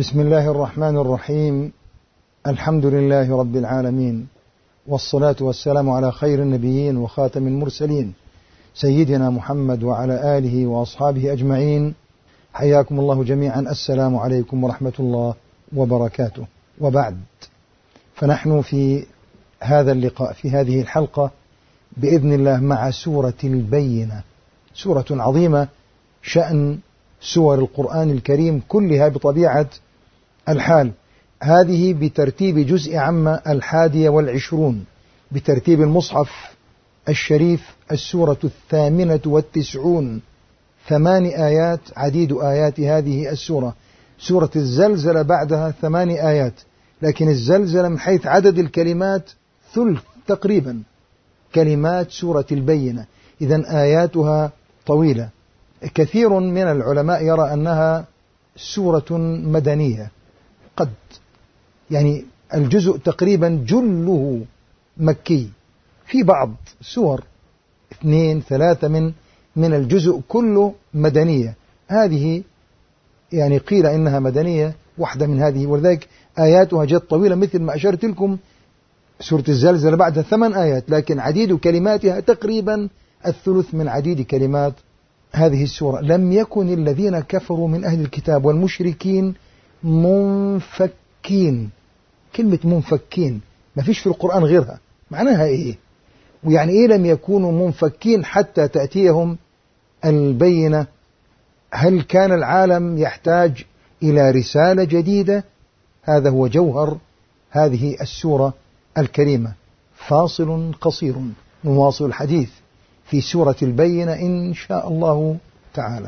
بسم الله الرحمن الرحيم. الحمد لله رب العالمين، والصلاة والسلام على خير النبيين وخاتم المرسلين سيدنا محمد وعلى آله وأصحابه أجمعين. حياكم الله جميعا، السلام عليكم ورحمة الله وبركاته. وبعد، فنحن في هذا اللقاء في هذه الحلقة بإذن الله مع سورة البينة، سورة عظيمة شأن سور القرآن الكريم كلها بطبيعة الحال. هذه بترتيب جزء عما 21 بترتيب المصحف الشريف، السورة 98، 8 آيات، عديد آيات هذه السورة. سورة الزلزلة بعدها 8 آيات، لكن الزلزلة من حيث عدد الكلمات ثلث تقريبا كلمات سورة البينة، إذن آياتها طويلة. كثير من العلماء يرى أنها سورة مدنية، قد يعني الجزء تقريبا جله مكي، في بعض سور 2-3 من الجزء كله مدنية. هذه يعني قيل إنها مدنية واحدة من هذه، ولذلك آياتها جد طويلة مثل ما أشرت لكم. سورة الزلزلة بعدها 8 آيات، لكن عديد كلماتها تقريبا الثلث من عديد كلمات هذه السورة. لم يكن الذين كفروا من أهل الكتاب والمشركين منفكين. كلمة منفكين ما فيش في القرآن غيرها، معناها إيه؟ ويعني إيه لم يكونوا منفكين حتى تأتيهم البينة؟ هل كان العالم يحتاج إلى رسالة جديدة؟ هذا هو جوهر هذه السورة الكريمة. فاصل قصير نواصل الحديث في سورة البينة إن شاء الله تعالى.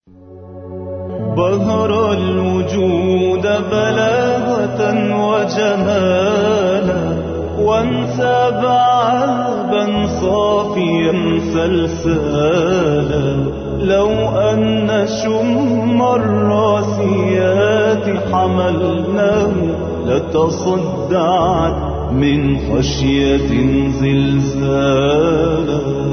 بهر الوجود بلاغة وجمالا، وانساب عذبا صافيا سلسالا. لو أن شم الراسيات حملناه لتصدعت من خشية زلزالا.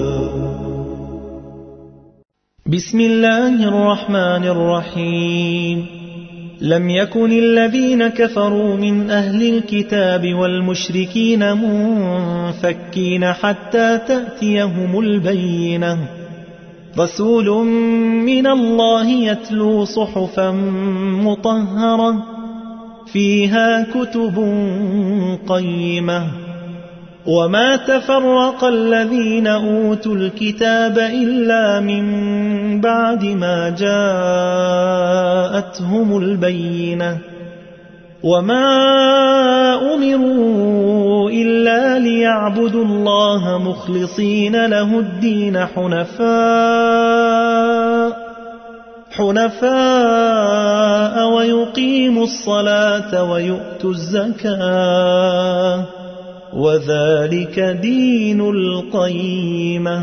بسم الله الرحمن الرحيم. لم يكن الذين كفروا من أهل الكتاب والمشركين منفكين حتى تأتيهم البينة. رسول من الله يتلو صحفا مطهرة فيها كتب قيمة. وما تفرق الذين أوتوا الكتاب إلا من بعد ما جاءتهم البينة. وما أمروا إلا ليعبدوا الله مخلصين له الدين حنفاء ويقيموا الصلاة ويؤتوا الزكاة، وذلك دين القيمة.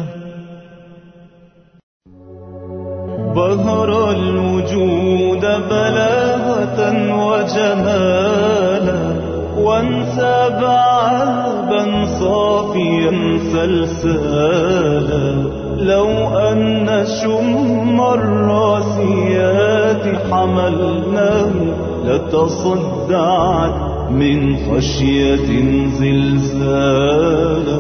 بهر الوجود بلاغة وجمالا، وانساب عذبا صافيا سلسالا. لو أن شم الراسيات حملناه لتصدعت من خشية زلزالا.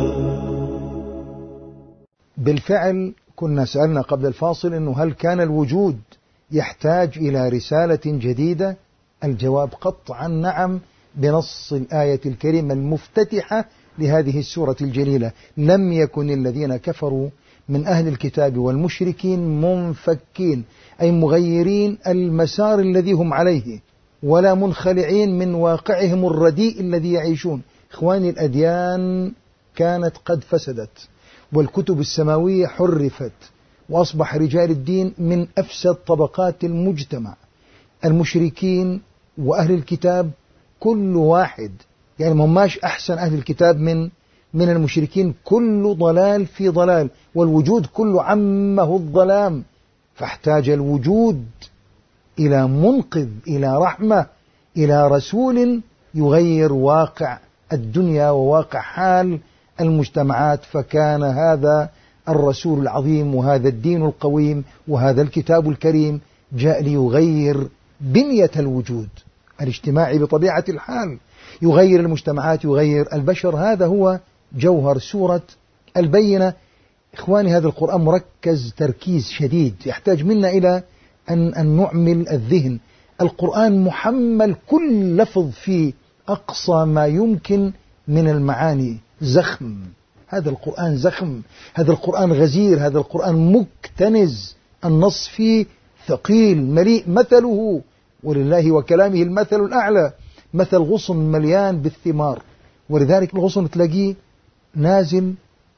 بالفعل كنا سألنا قبل الفاصل إنه هل كان الوجود يحتاج إلى رسالة جديدة؟ الجواب قطعا نعم، بنص الآية الكريمة المفتتحة لهذه السورة الجليلة. لم يكن الذين كفروا من أهل الكتاب والمشركين منفكين، أي مغيرين المسار الذي هم عليه، ولا منخلعين من واقعهم الرديء الذي يعيشون. إخواني، الأديان كانت قد فسدت، والكتب السماوية حرفت، وأصبح رجال الدين من أفسد طبقات المجتمع. المشركين وأهل الكتاب كل واحد، يعني ماش أحسن أهل الكتاب من المشركين، كل ضلال في ضلال، والوجود كله عمه الظلام. فاحتاج الوجود إلى منقذ، إلى رحمة، إلى رسول يغير واقع الدنيا وواقع حال المجتمعات. فكان هذا الرسول العظيم وهذا الدين القويم وهذا الكتاب الكريم جاء ليغير بنية الوجود الاجتماعي بطبيعة الحال، يغير المجتمعات، يغير البشر. هذا هو جوهر سورة البينة. إخواني، هذا القرآن مركز تركيز شديد، يحتاج منا إلى أن نعمل الذهن. القرآن محمل كل لفظ في أقصى ما يمكن من المعاني، زخم. هذا القرآن زخم، هذا القرآن غزير، هذا القرآن مكتنز، النص فيه ثقيل مليء. مثله، ولله وكلامه المثل الأعلى، مثل غصن مليان بالثمار، ولذلك الغصن تلاقيه نازل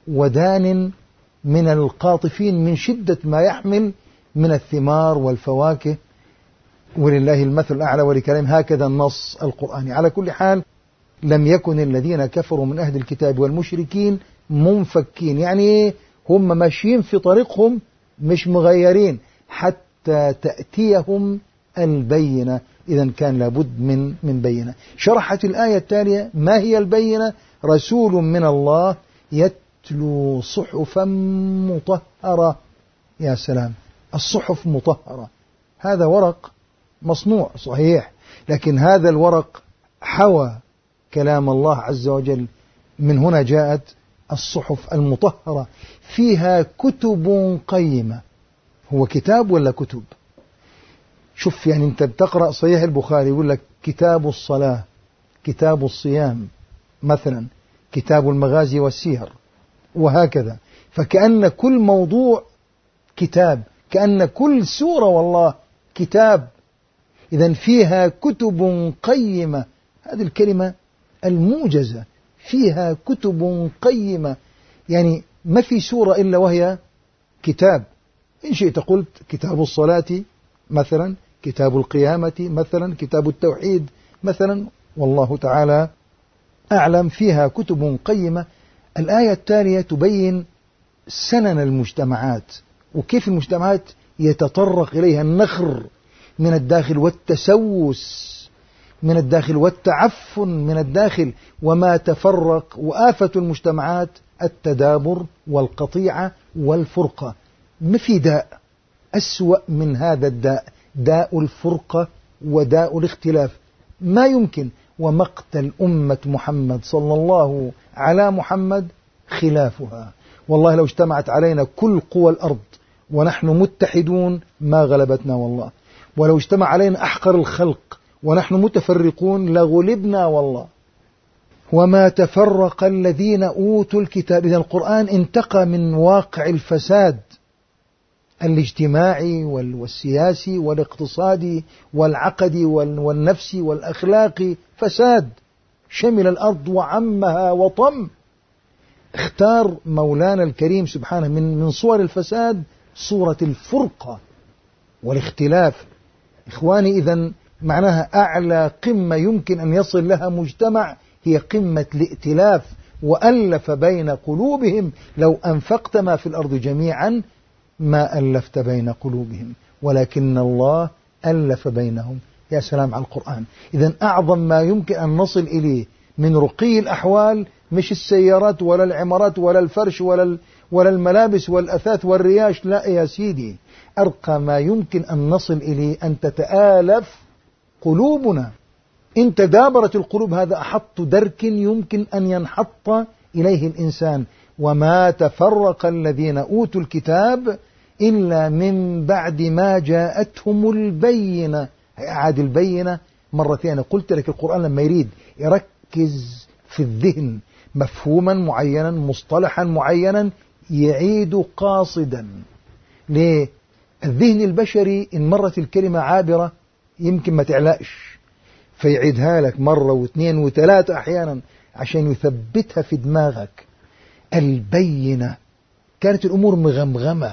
ودان من القاطفين من شدة ما يحمل من الثمار والفواكه. ولله المثل الأعلى ولكلامه. هكذا النص القرآني. على كل حال، لم يكن الذين كفروا من أهل الكتاب والمشركين منفكين، يعني هم ماشيين في طريقهم مش مغيرين حتى تأتيهم البينة. إذن كان لابد من بينة. شرحت الآية التالية ما هي البينة؟ رسول من الله يتلو صحفا مطهرة. يا سلام، الصحف مطهرة، هذا ورق مصنوع صحيح، لكن هذا الورق حوى كلام الله عز وجل. من هنا جاءت الصحف المطهرة، فيها كتب قيمة. هو كتاب ولا كتب؟ شوف، يعني أنت بتقرأ صحيح البخاري يقول لك كتاب الصلاة، كتاب الصيام مثلا، كتاب المغازي والسير، وهكذا. فكأن كل موضوع كتاب، كأن كل سورة والله كتاب. إذن فيها كتب قيمة، هذه الكلمة الموجزة، فيها كتب قيمة، يعني ما في سورة إلا وهي كتاب. إن شئت قلت كتاب الصلاة مثلا، كتاب القيامة مثلا، كتاب التوحيد مثلا، والله تعالى أعلم. فيها كتب قيمة. الآية التالية تبين سنن المجتمعات، وكيف المجتمعات يتطرق إليها النخر من الداخل والتسوس من الداخل والتعفن من الداخل، وما تفرق. وآفة المجتمعات التدابر والقطيعة والفرقة. ما في داء أسوأ من هذا الداء، داء الفرقة وداء الاختلاف. ما يمكن. ومقتل أمة محمد صلى الله على محمد خلافها. والله لو اجتمعت علينا كل قوى الأرض ونحن متحدون ما غلبتنا والله، ولو اجتمع علينا أحقر الخلق ونحن متفرقون لغلبنا والله. وما تفرق الذين أوتوا الكتاب. إذا القرآن انتقى من واقع الفساد الاجتماعي والسياسي والاقتصادي والعقدي والنفسي والأخلاقي. فساد شمل الأرض وعمها وطم. اختار مولانا الكريم سبحانه من صور الفساد صورة الفرقة والاختلاف. إخواني، إذن معناها أعلى قمة يمكن أن يصل لها مجتمع هي قمة الائتلاف. وألف بين قلوبهم، لو أنفقت ما في الأرض جميعا ما ألفت بين قلوبهم ولكن الله ألف بينهم. يا سلام على القرآن. إذن أعظم ما يمكن أن نصل إليه من رقي الأحوال مش السيارات ولا العمارات ولا الفرش ولا الملابس والأثاث والرياش، لا يا سيدي. أرقى ما يمكن أن نصل إليه أن تتآلف قلوبنا. إن تدابرت القلوب هذا أحط درك يمكن أن ينحط إليه الإنسان. وما تفرق الذين أوتوا الكتاب إلا من بعد ما جاءتهم البينة. أعاد البينة مرتين. قلت لك القرآن لما يريد يركز في الذهن مفهوما معينا مصطلحا معينا يعيد قاصدا. ليه؟ الذهن البشري إن مرت الكلمة عابرة يمكن ما تعلقش، فيعيدها لك مرة واثنين وثلاثة أحيانا عشان يثبتها في دماغك. البينة كانت الأمور مغمغمة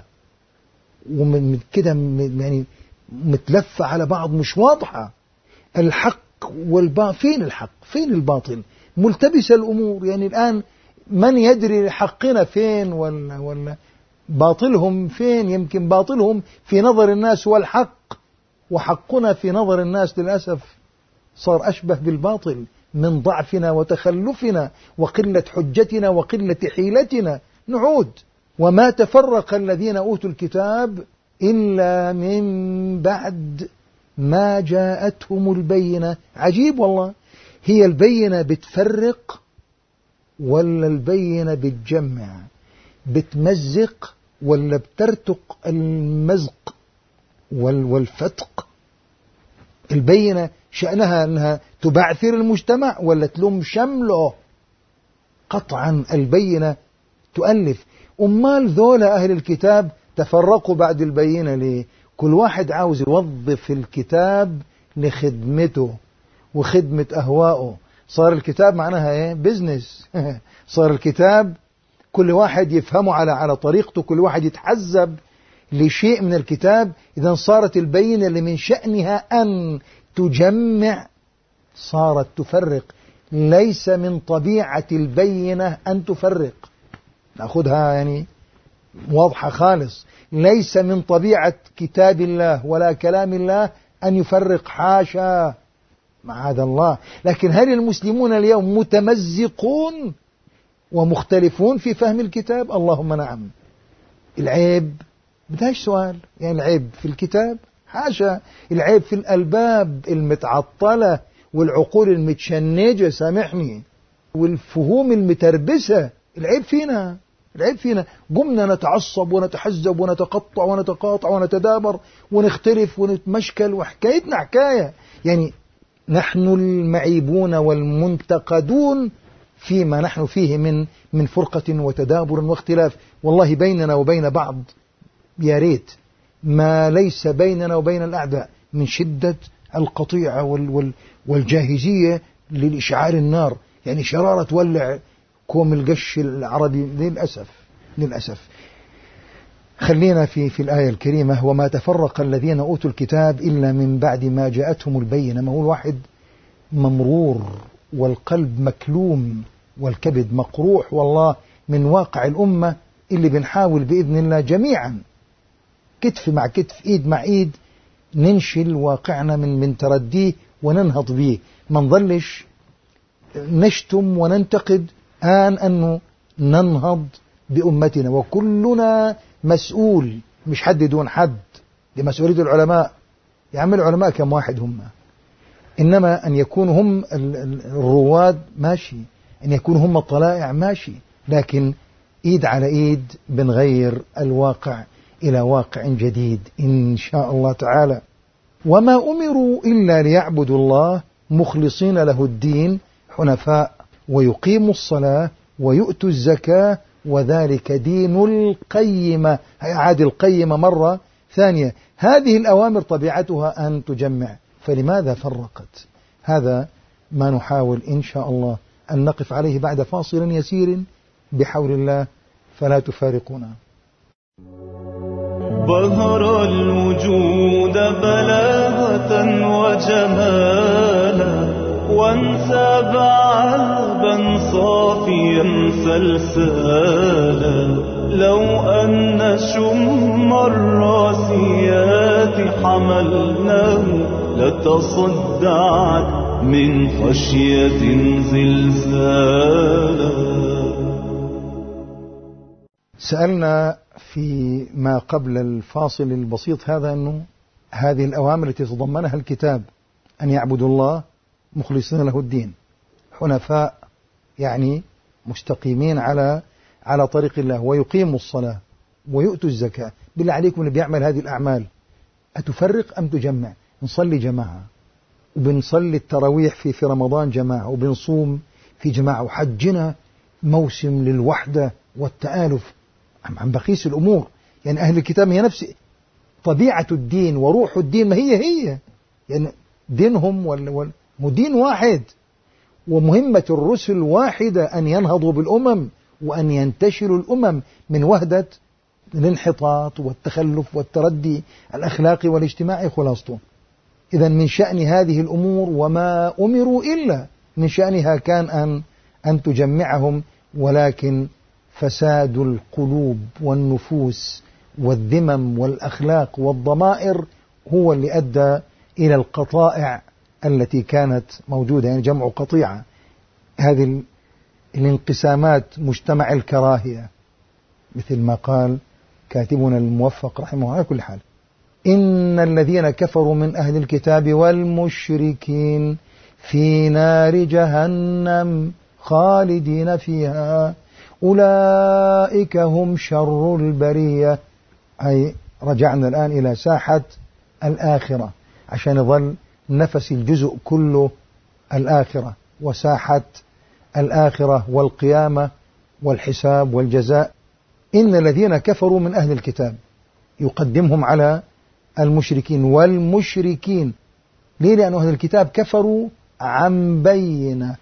ومن كده يعني متلفة على بعض مش واضحة. الحق والباطل، فين الحق فين الباطل؟ ملتبسة الأمور. يعني الآن من يدري حقنا فين ولا باطلهم فين؟ يمكن باطلهم في نظر الناس هو الحق، وحقنا في نظر الناس للأسف صار أشبه بالباطل من ضعفنا وتخلفنا وقلة حجتنا وقلة حيلتنا. نعود. وما تفرق الذين أوتوا الكتاب إلا من بعد ما جاءتهم البينة. عجيب والله، هي البينة بتفرق ولا البينة بتجمع؟ بتمزق ولا بترتق المزق والفتق؟ البينة شأنها أنها تبعثر المجتمع ولا تلم شمله؟ قطعا البينة تؤلف. أمال ذولا أهل الكتاب تفرقوا بعد البينة ليه؟ كل واحد عاوز يوظف الكتاب لخدمته وخدمة أهوائه. صار الكتاب معناها إيه؟ بيزنس. صار الكتاب كل واحد يفهمه على طريقته، كل واحد يتحزب لشيء من الكتاب. إذا صارت البينة اللي من شأنها أن تجمع صارت تفرق. ليس من طبيعة البينة أن تفرق، نأخذها يعني واضحة خالص. ليس من طبيعة كتاب الله ولا كلام الله أن يفرق، حاشا معاذ الله. لكن هل المسلمون اليوم متمزقون ومختلفون في فهم الكتاب؟ اللهم نعم. العيب بدهاش سؤال، يعني العيب في الكتاب؟ حاشا. العيب في الألباب المتعطلة والعقول المتشنجة، سامحني، والفهوم المتربسة. العيب فينا، العيب فينا. قمنا نتعصب ونتحزب ونتقطع ونتقاطع ونتدابر ونختلف ونتمشكل، وحكايتنا حكاية. يعني نحن المعيبون والمنتقدون فيما نحن فيه من فرقة وتدابر واختلاف. والله بيننا وبين بعض يا ريت ما ليس بيننا وبين الأعداء من شدة القطيعة والجاهزية للإشعال النار. يعني شرارة تولع كوم القش العربي. للأسف. خلينا في الآية الكريمة: وما تفرق الذين أوتوا الكتاب إلا من بعد ما جاءتهم البينة. ما هو الواحد ممرور والقلب مكلوم والكبد مقروح والله من واقع الأمة اللي بنحاول بإذن الله جميعا كتف مع كتف، إيد مع إيد، ننشل واقعنا من ترديه وننهض به. ما نظلش نشتم وننتقد، أنه ننهض بأمتنا. وكلنا مسؤول، مش حد دون حد، دي مسؤولية العلماء. يا عم العلماء كم واحد هم؟ إنما أن يكونوا هم الرواد ماشي، أن يكونوا هم الطلائع ماشي، لكن إيد على إيد بنغير الواقع إلى واقع جديد إن شاء الله تعالى. وما أمروا إلا ليعبدوا الله مخلصين له الدين حنفاء ويقيموا الصلاة ويؤتوا الزكاة وذلك دين القيمة. عاد القيمة مرة ثانية. هذه الأوامر طبيعتها أن تجمع، فلماذا فرقت؟ هذا ما نحاول إن شاء الله أن نقف عليه بعد فاصل يسير بحول الله، فلا تفارقونا. بهر الوجود بلاغة وجمالا وانساب عذبا صافيا سلسالا. لو أن شم الراسيات حملناه لتصدعت من خشية زلزالا. سألنا في ما قبل الفاصل البسيط هذا أنه هذه الأوامر التي تضمنها الكتاب أن يعبدوا الله مخلصين له الدين حنفاء، يعني مستقيمين على طريق الله، ويقيموا الصلاة ويؤتوا الزكاة. بالله عليكم اللي بيعمل هذه الأعمال أتفرق أم تجمع؟ نصلي جماعة، وبنصلي التراويح في رمضان جماعة، وبنصوم في جماعة، وحجنا موسم للوحدة والتآلف. عم بقيس الأمور. يعني أهل الكتاب هي نفس طبيعة الدين وروح الدين، ما هي يعني دينهم ودين واحد، ومهمة الرسل واحدة، أن ينهضوا بالأمم وأن ينتشلوا الأمم من وهدة الانحطاط والتخلف والتردي الأخلاقي والاجتماعي خلاصته. إذن من شأن هذه الأمور وما أمروا إلا من شأنها كان أن تجمعهم، ولكن فساد القلوب والنفوس والذمم والأخلاق والضمائر هو اللي أدى إلى القطائع التي كانت موجودة. يعني جمع قطيعة، هذه الانقسامات، مجتمع الكراهية، مثل ما قال كاتبنا الموفق رحمه الله. على كل حال إن الذين كفروا من أهل الكتاب والمشركين في نار جهنم خالدين فيها أولئك هم شر البرية. أي رجعنا الآن إلى ساحة الآخرة عشان يظل نفس الجزء كله الآخرة وساحة الآخرة والقيامة والحساب والجزاء. إن الذين كفروا من أهل الكتاب يقدمهم على المشركين والمشركين. ليه؟ لأن أهل الكتاب كفروا عن بينة،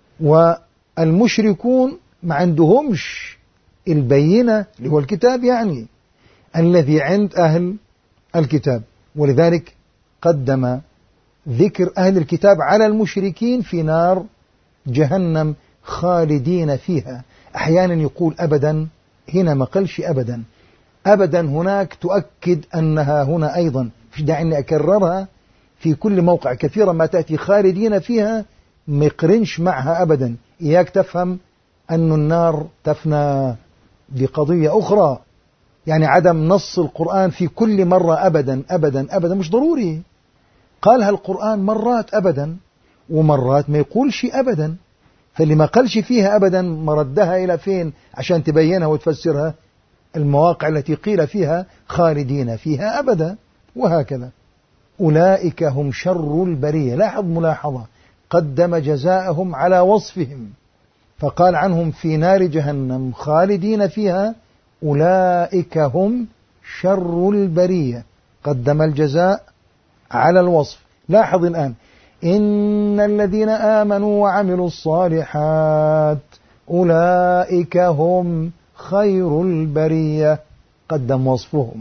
والمشركون ما عندهمش البينة اللي هو الكتاب يعني الذي عند أهل الكتاب، ولذلك قدم ذكر أهل الكتاب على المشركين في نار جهنم خالدين فيها. أحيانا يقول أبدا، هنا ما قالش أبدا، أبدا هناك تؤكد أنها هنا أيضا، مش داعي أني أكررها في كل موقع، كثيرا ما تأتي خالدين فيها ما يقرنش معها أبدا. إياك تفهم أن النار تفنى بقضية أخرى، يعني عدم نص القرآن في كل مرة أبدا أبدا أبدا مش ضروري. قالها القرآن مرات أبدا ومرات ما يقولش أبدا، فاللي ما قالش فيها أبدا مردها إلى فين عشان تبينها وتفسرها؟ المواقع التي قيل فيها خالدين فيها أبدا، وهكذا. أولئك هم شر البرية. لاحظ ملاحظة، قدم جزاءهم على وصفهم فقال عنهم في نار جهنم خالدين فيها أولئك هم شر البرية، قدم الجزاء على الوصف. لاحظ الآن، إن الذين آمنوا وعملوا الصالحات أولئك هم خير البرية، قدم وصفهم.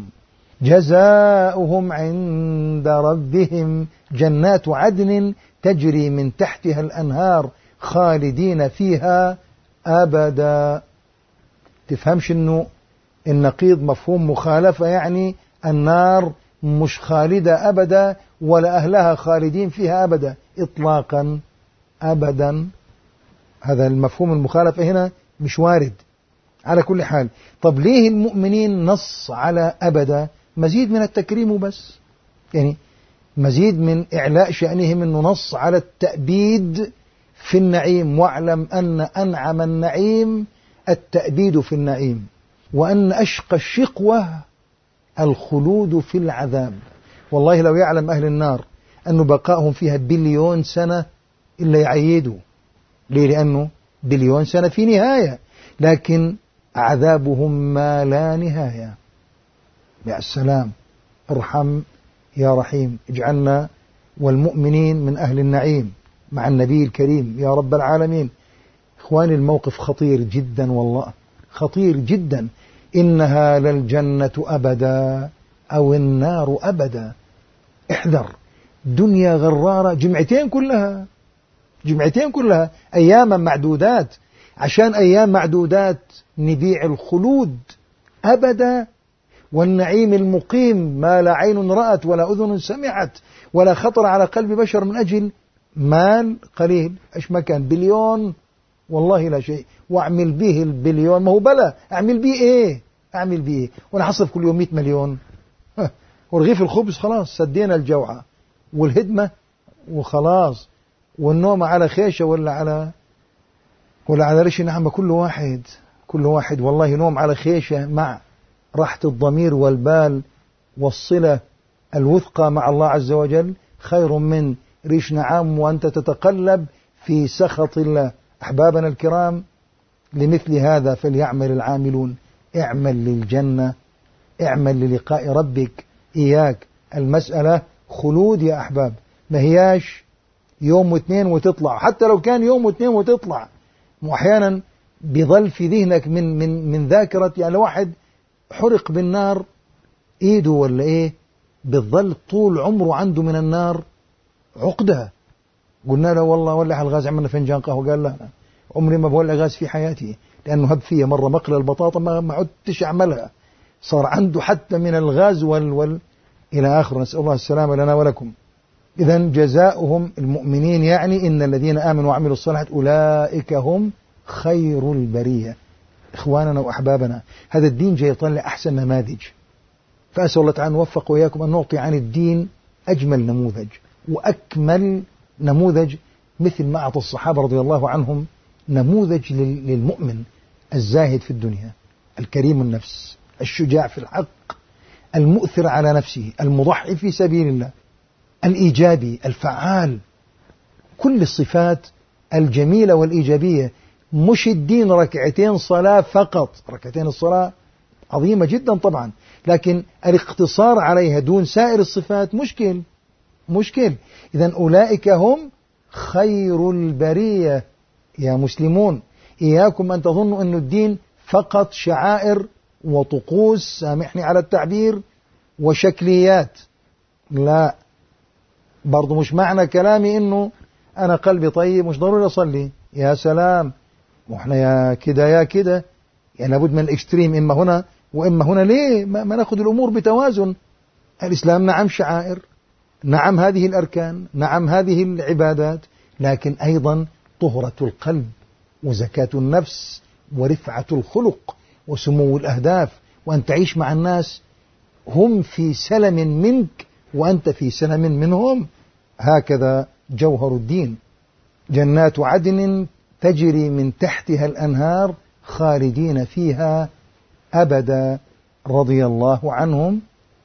جزاؤهم عند ربهم جنات عدن تجري من تحتها الأنهار خالدين فيها أبدا. تفهمش أنه النقيض مفهوم مخالفة، يعني النار مش خالدة أبدا ولا أهلها خالدين فيها أبدا إطلاقا أبدا. هذا المفهوم المخالفة هنا مش وارد. على كل حال، طب ليه المؤمنين نص على أبدا؟ مزيد من التكريم وبس، يعني مزيد من إعلاء شأنهم، أنه نص على التأبيد في النعيم. واعلم أن أنعم النعيم التأبيد في النعيم، وأن أشقى الشقوة الخلود في العذاب. والله لو يعلم أهل النار أن بقائهم فيها 1,000,000,000 سنة إلا يعيدوا. ليه؟ لأنه 1,000,000,000 سنة في نهاية، لكن عذابهم ما لا نهاية. يا السلام، ارحم يا رحيم، اجعلنا والمؤمنين من أهل النعيم مع النبي الكريم يا رب العالمين. إخواني، الموقف خطير جدا، والله خطير جدا. إنها للجنة أبدا أو النار أبدا. احذر، دنيا غرارة، جمعتين كلها أياما معدودات. عشان أيام معدودات نبيع الخلود أبدا، والنعيم المقيم ما لا عين رأت ولا أذن سمعت ولا خطر على قلب بشر من أجل مال قليل. إيش ما كان 1,000,000,000 والله لا شيء، وأعمل به 1,000,000,000 ما هو بلا، أعمل به إيه؟ وأنا حصل كل يوم 100,000,000 ورغيف الخبز خلاص سدينا الجوعة، والهدمة وخلاص، والنوم على خيشة ولا على ريش نعمة. كل واحد والله نوم على خيشة مع راحة الضمير والبال والصلة الوثقى مع الله عز وجل خير من ريش نعام وأنت تتقلب في سخط الله. أحبابنا الكرام، لمثل هذا فليعمل العاملون. اعمل للجنة، اعمل للقاء ربك إياك. المسألة خلود يا أحباب، ما هياش يوم واثنين وتطلع. حتى لو كان يوم واثنين وتطلع، وأحيانا بيظل في ذهنك من ذاكرة، يعني لو واحد حرق بالنار إيده ولا إيه، بيظل طول عمره عنده من النار عقدة. قلنا له والله ولع الغاز، عملنا فنجان قهوة، قال لا عمري ما بولع غاز في حياتي، لأنه هب فيها مرة مقلى البطاطا ما عدتش أعملها، صار عنده حتى من الغاز إلى آخر. نسأل الله السلامة لنا ولكم. إذن جزاؤهم المؤمنين، يعني إن الذين آمنوا وعملوا الصالحات أولئك هم خير البرية. إخواننا وأحبابنا، هذا الدين جاي يطلع أحسن نماذج فأسأل الله تعالى أن نوفق وإياكم أن نعطي عن الدين أجمل نموذج وأكمل نموذج، مثل ما أعطى الصحابة رضي الله عنهم نموذج للمؤمن الزاهد في الدنيا، الكريم النفس، الشجاع في الحق، المؤثر على نفسه، المضحي في سبيل الله، الإيجابي الفعال، كل الصفات الجميلة والإيجابية. مش الدين ركعتين صلاة فقط، ركعتين الصلاة عظيمة جدا طبعا، لكن الاقتصار عليها دون سائر الصفات مشكل. إذن أولئك هم خير البرية. يا مسلمون إياكم أن تظنوا أن الدين فقط شعائر وطقوس، سامحني على التعبير، وشكليات. لا، برضو مش معنى كلامي أنه أنا قلبي طيب مش ضروري أصلي. يا سلام، وإحنا يا كده يعني لابد من الإكستريم، إما هنا وإما هنا. ليه ما نأخذ الأمور بتوازن؟ الإسلام نعم شعائر، نعم هذه الأركان، نعم هذه العبادات، لكن أيضا طهرة القلب وزكاة النفس ورفعة الخلق وسمو الأهداف، وأن تعيش مع الناس هم في سلم منك وأنت في سلم منهم. هكذا جوهر الدين. جنات عدن تجري من تحتها الأنهار خالدين فيها أبدا رضي الله عنهم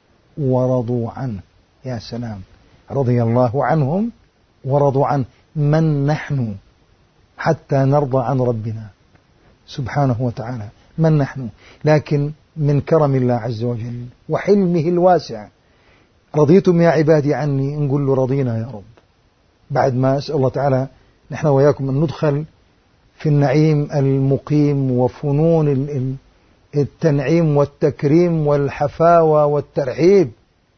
ورضوا عنه. يا سلام، رضي الله عنهم ورضوا عنه. من نحن حتى نرضى عن ربنا سبحانه وتعالى؟ من نحن؟ لكن من كرم الله عز وجل وحلمه الواسع، رضيتم يا عبادي عني، نقول له رضينا يا رب. بعد ما أسأل الله تعالى نحن وياكم أن ندخل في النعيم المقيم وفنون التنعيم والتكريم والحفاوة والترحيب،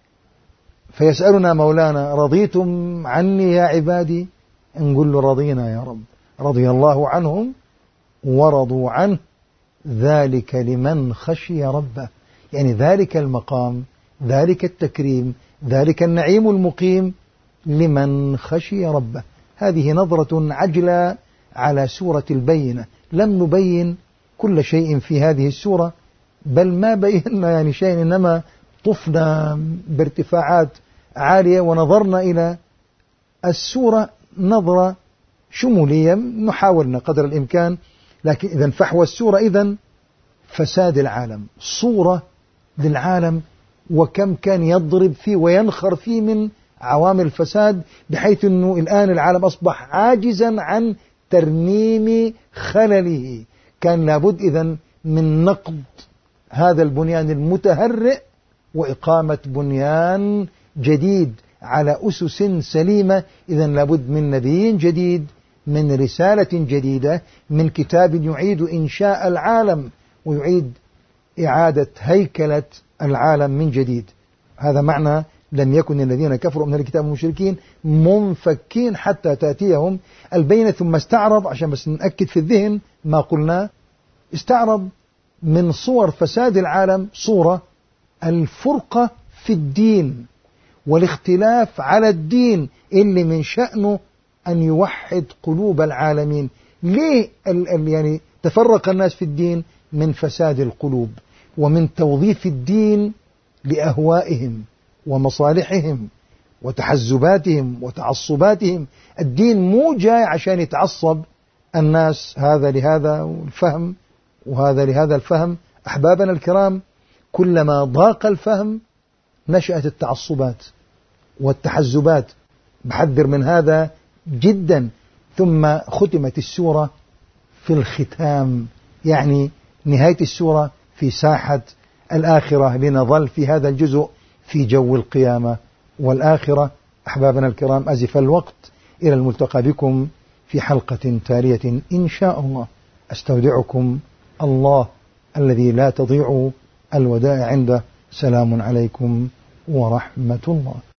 فيسألنا مولانا رضيتم عني يا عبادي؟ نقول له رضينا يا رب. رضي الله عنهم ورضوا عنه، ذلك لمن خشي ربه. يعني ذلك المقام، ذلك التكريم، ذلك النعيم المقيم لمن خشي ربه. هذه نظرة عجلة على سورة البينة. لم نبين كل شيء في هذه السورة، بل ما بينا يعني شيء، إنما طفنا بارتفاعات عالية ونظرنا إلى السورة نظرة شمولية، نحاولنا قدر الإمكان. لكن إذن فحوى السورة إذن فساد العالم، صورة للعالم وكم كان يضرب فيه وينخر فيه من عوامل الفساد، بحيث أنه الآن العالم أصبح عاجزا عن ترميم خلله. كان لابد إذن من نقض هذا البنيان المتهرئ وإقامة بنيان جديد على أسس سليمة. إذن لابد من نبي جديد، من رسالة جديدة، من كتاب يعيد إنشاء العالم ويعيد إعادة هيكلة العالم من جديد. هذا معنى لم يكن الذين كفروا من الكتاب المشركين منفكين حتى تأتيهم البينة. ثم استعرض، عشان بس نأكد في الذهن ما قلنا، استعرض من صور فساد العالم صورة الفرقة في الدين والاختلاف على الدين اللي من شأنه أن يوحد قلوب العالمين. ليه يعني تفرق الناس في الدين؟ من فساد القلوب ومن توظيف الدين لأهوائهم ومصالحهم وتحزباتهم وتعصباتهم. الدين مو جاي عشان يتعصب الناس، هذا لهذا الفهم وهذا لهذا الفهم. أحبابنا الكرام، كلما ضاق الفهم نشأت التعصبات والتحزبات. بحذر من هذا جدا. ثم ختمت السورة في الختام، يعني نهاية السورة في ساحة الآخرة، لنظل في هذا الجزء في جو القيامة والآخرة. أحبابنا الكرام، أزف الوقت، إلى الملتقى بكم في حلقة تالية إن شاء الله. أستودعكم الله الذي لا تضيع الودائع عنده. سلام عليكم ورحمة الله.